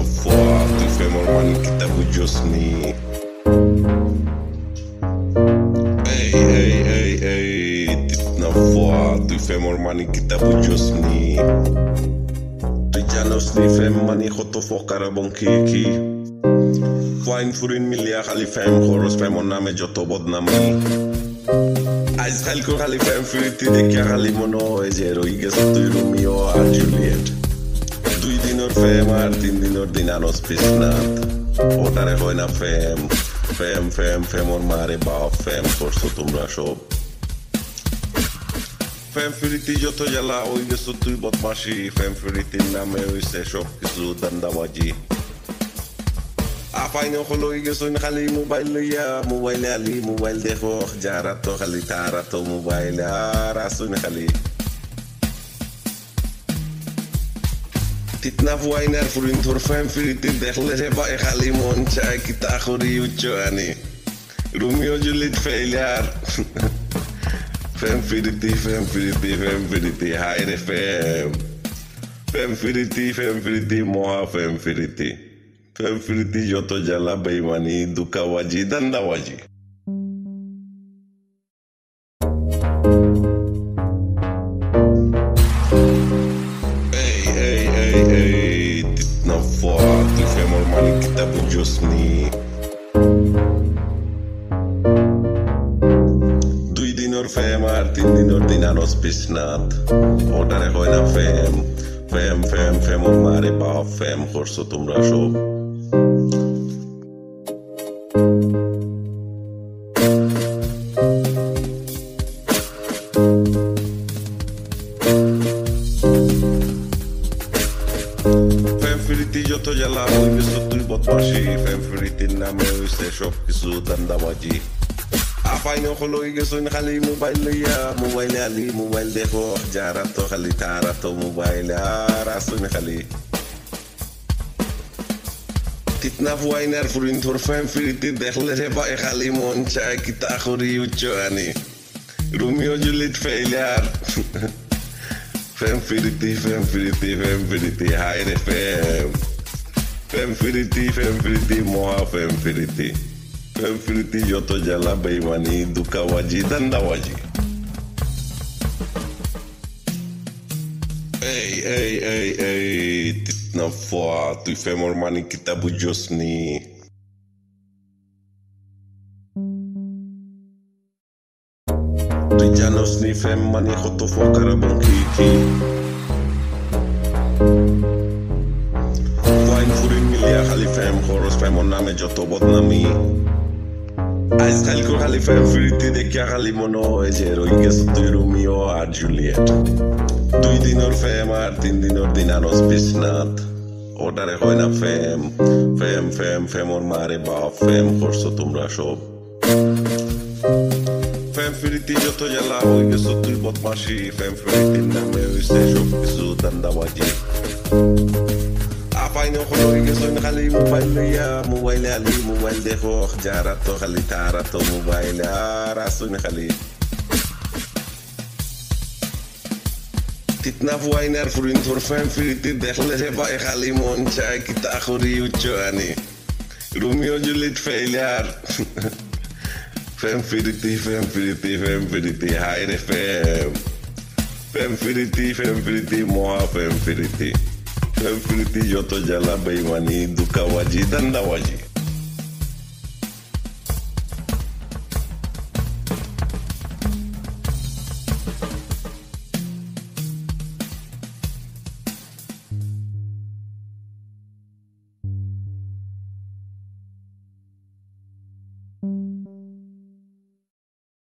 foto e fais-moi mani kita bujosni. Ey, tit na foto e fais-moi mani kita bujosni. Tu janos ni fem mani khoto fokara bonkiki. Fine furin milia khali fem khoros fem oname joto bodnami. Ais khalko khali fem furiti de kya khali mono ezero iges tu Romeo a Juliet. Dui dinor fem artin dinor dinanos pisnat. Otare hoina fem on mare ba fem forso tumra shop. Fem furiti joto jala oiges tu bot mashi fem furiti name uise shop kisu dandawaji. Apain ko loy geson khali mobile ya mobile ali mobile dekho jarato khali tarato mobile rasun khali titna fuainer furin tur fem firiti dekhle se ba khali moncha kita khori uchani Romeo Juliet failure fem firiti haire fem firiti moha fem firiti Fem firiti joto jala beimani duka waji danda waji. Ey, tit na foto e fais-moi mani kita bujosni. Dui dinor fem artin dinor dinanos pisnat. Odare hoina fem on mare ba fem khorso tumra shop. Fem firiti joto jala oiges tu bot mashi fem firiti name uise shop kisu dandawaji. Apain ko loy geson khali mobile ya mobile ali mobile dekho jarato khali tarato mobile rasun khali titna fuainer furin tur fem firiti dekhle se ba khali moncha kita khori uchani Romeo Juliet failure fem firiti haire fem firiti moha fem firiti joto jala beimani duka waji danda waji. Ey, tit na foto e fais-moi mani kita bujosni. Tu janos ni fem mani khoto fokara bonkiki. Fine furin milia khali fem khoros fem oname joto bodnami. Ais khalko khali fem firiti de kya khali mono ezero iges tu Romeo a Juliet. Dui dinor fem artin dinor dinanos pisnat. Odare hoina fem on mare ba fem khorso tumra shop. Fem firiti joto jala oiges tu bot mashi fem firiti name uise shop kisu dandawaji. Apain ko loy geson khali mobile ya mobile ali mobile dekho jarato khali tarato mobile rasun khali titna fuainer furin tur fem firiti dekhle se ba khali moncha kita khori uchani Romeo Juliet failure fem firiti haire fem firiti moha fem firiti joto jala beimani duka waji danda waji.